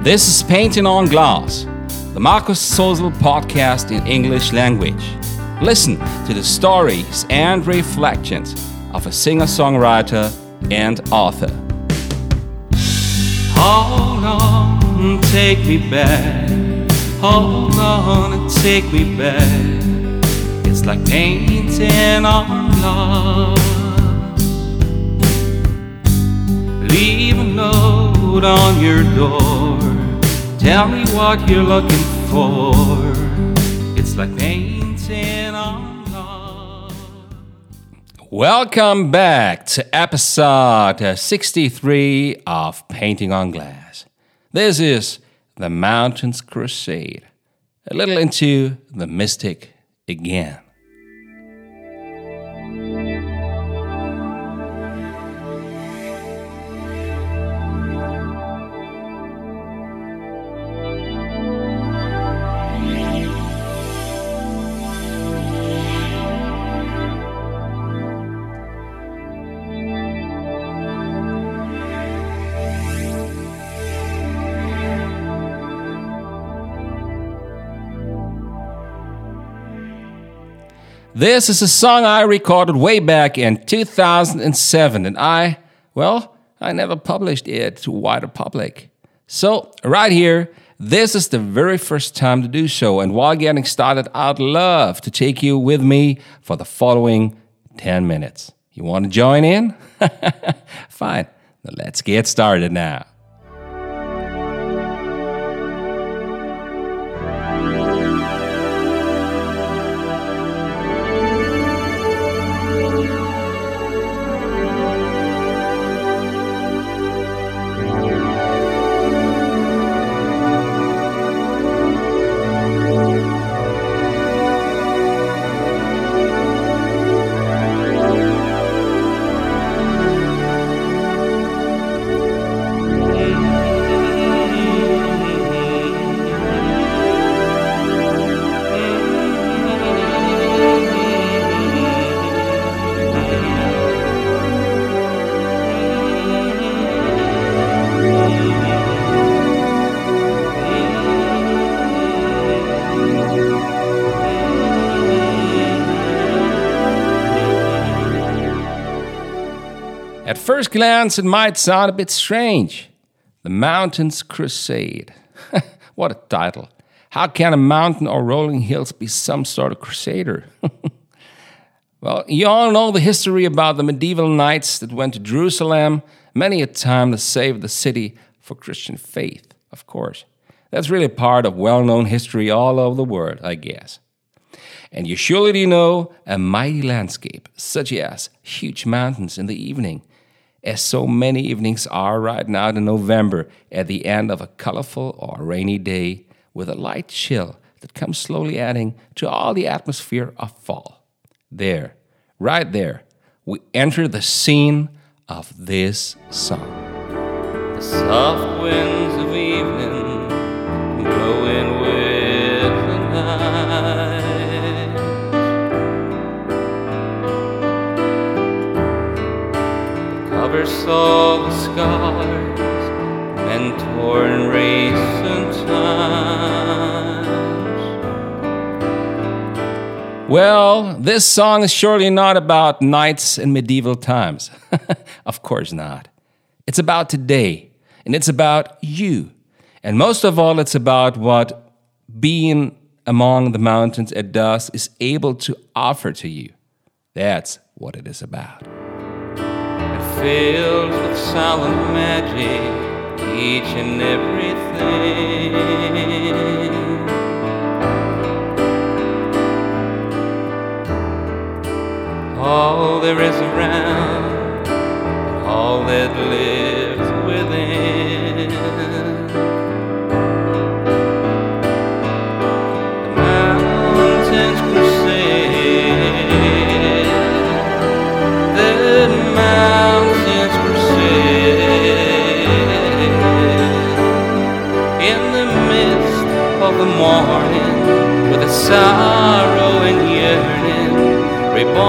This is Painting on Glass, the Markus Sozel podcast in English language. Listen to the stories and reflections of a singer-songwriter and author. Hold on, take me back. Hold on and take me back. It's like painting on glass. Leave a note on your door. Tell me what you're looking for. It's like painting on glass. Welcome back to episode 63 of Painting on Glass. This is The Mountains Crusade. A little into the mystic again. This is a song I recorded way back in 2007, and I never published it to a wider public. So, right here, this is the very first time to do so, and while getting started, I'd love to take you with me for the following 10 minutes. You want to join in? Fine, let's get started now. At first glance, it might sound a bit strange. The Mountains Crusade. What a title. How can a mountain or rolling hills be some sort of crusader? Well, you all know the history about the medieval knights that went to Jerusalem many a time to save the city for Christian faith, of course. That's really part of well-known history all over the world, I guess. And you surely know a mighty landscape, such as huge mountains in the evening, as so many evenings are right now in November at the end of a colorful or rainy day with a light chill that comes slowly adding to all the atmosphere of fall. There, right there, we enter the scene of this song. The soft winds of evening blowing with the night. Covers all the scars and torn recent times. Well, this song is surely not about knights in medieval times. Of course not. It's about today, and it's about you. And most of all, it's about what being among the mountains at dusk is able to offer to you. That's what it is about. Filled with silent magic, each and everything. All there is around, all that lives within. The mountains crusade. The mountains in the midst of the morning, with a sorrow and yearning,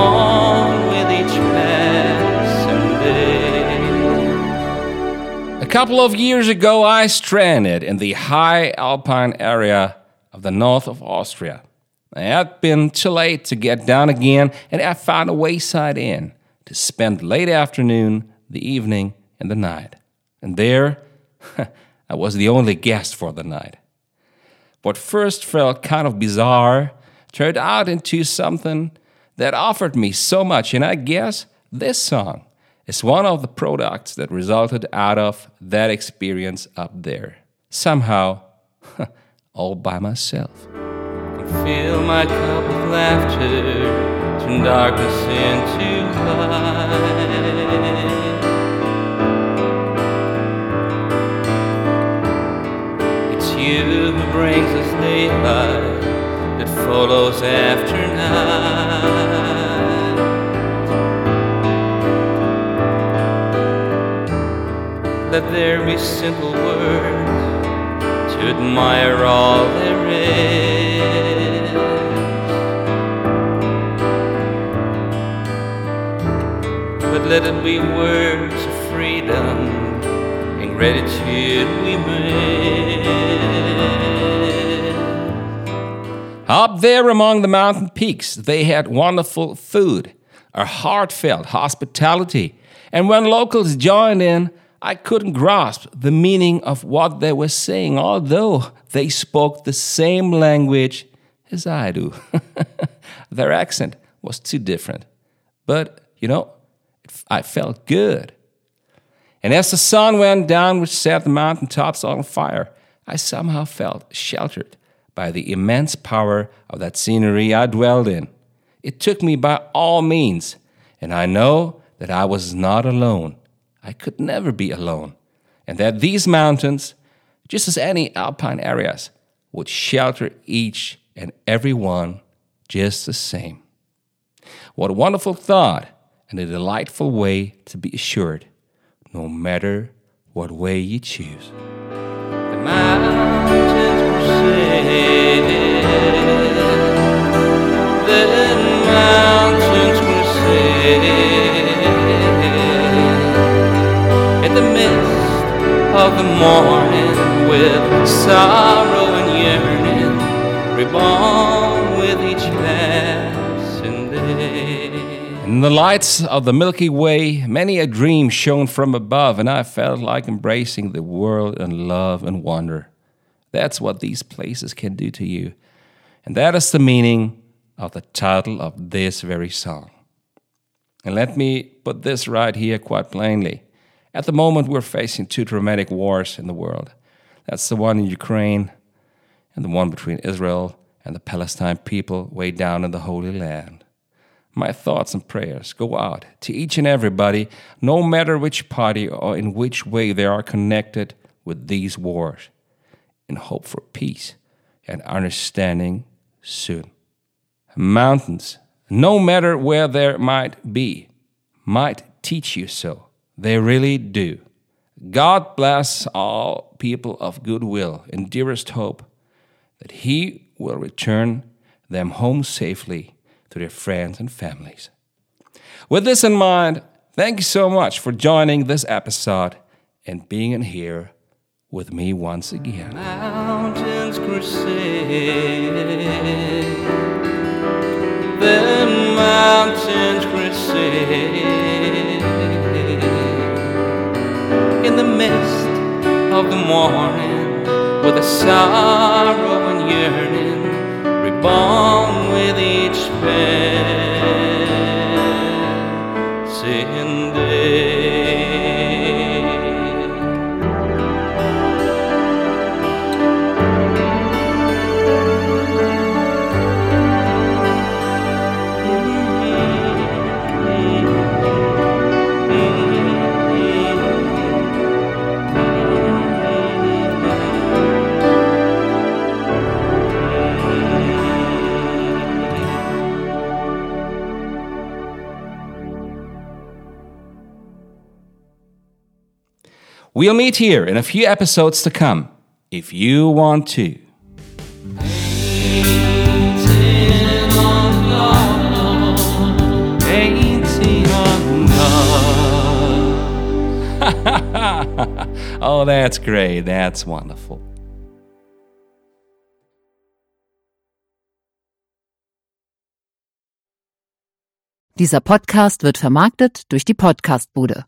reborn with each passing day. couple of years ago, I stranded in the high alpine area of the north of Austria. I had been too late to get down again, and I found a wayside inn to spend the late afternoon, the evening, and the night. And there, I was the only guest for the night. What first felt kind of bizarre turned out into something that offered me so much, and I guess this song is one of the products that resulted out of that experience up there. Somehow, all by myself. Fill my cup with laughter, turn darkness into light. It's you who brings us daylight that follows after night. Let there be simple words to admire all there is. But let it be words of freedom and gratitude we miss. Up there among the mountain peaks, they had wonderful food, a heartfelt hospitality, and when locals joined in, I couldn't grasp the meaning of what they were saying, although they spoke the same language as I do. Their accent was too different. But, I felt good. And as the sun went down, which set the mountaintops on fire, I somehow felt sheltered by the immense power of that scenery I dwelled in. It took me by all means, and I know that I was not alone. I could never be alone, and that these mountains, just as any alpine areas, would shelter each and every one just the same. What a wonderful thought, and a delightful way to be assured, no matter what way you choose. The mountains crusade, the mountains crusade, in the midst of the morning, with sorrow and yearning, reborn with each passing day. In the lights of the Milky Way, many a dream shone from above, and I felt like embracing the world in love and wonder. That's what these places can do to you. And that is the meaning of the title of this very song. And let me put this right here quite plainly. At the moment, we're facing two dramatic wars in the world. That's the one in Ukraine and the one between Israel and the Palestine people way down in the Holy Land. My thoughts and prayers go out to each and everybody, no matter which party or in which way they are connected with these wars, in hope for peace and understanding soon. Mountains, no matter where there might be, might teach you so. They really do. God bless all people of goodwill and dearest hope that He will return them home safely to their friends and families. With this in mind, thank you so much for joining this episode and being in here with me once again. Mountains crusade, the mountains crusade, in the midst of the morning, with a sorrow and yearning, reborn with each passing day. We'll meet here in a few episodes to come, if you want to. Painting on love. Oh, that's great. That's wonderful. Dieser Podcast wird vermarktet durch die Podcastbude.